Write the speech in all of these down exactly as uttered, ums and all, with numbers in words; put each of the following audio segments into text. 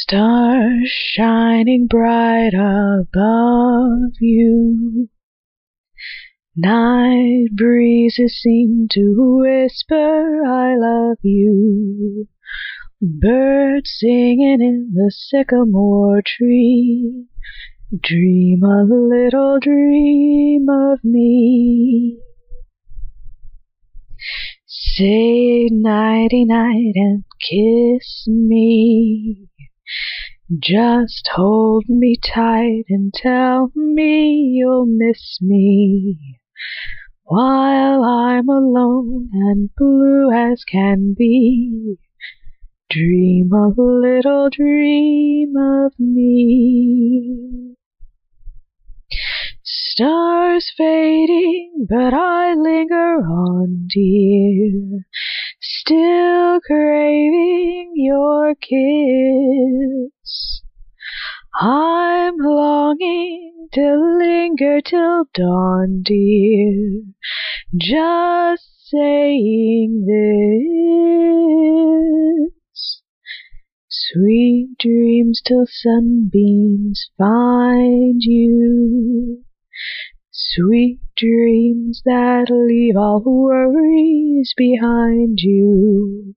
Stars shining bright above you. Night breezes seem to whisper, I love you. Birds singing in the sycamore tree. Dream a little dream of me. Say nighty-night and kiss me. Just hold me tight and tell me you'll miss me while I'm alone and blue as can be. Dream a little dream of me. Stars fading, but I linger on, dear, still craving your kiss. I'm longing to linger till dawn, dear, just saying this. Sweet dreams till sunbeams find you. Sweet dreams that leave all worries behind you.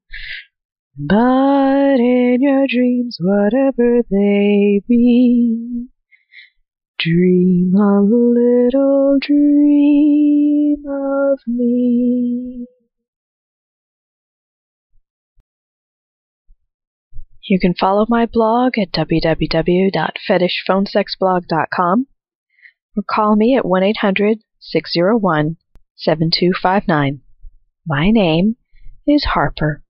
But in your dreams, whatever they be, dream a little dream of me. You can follow my blog at w w w dot fetish phone sex blog dot com or call me at one eight hundred, six zero one, seven two five nine. My name is Harper.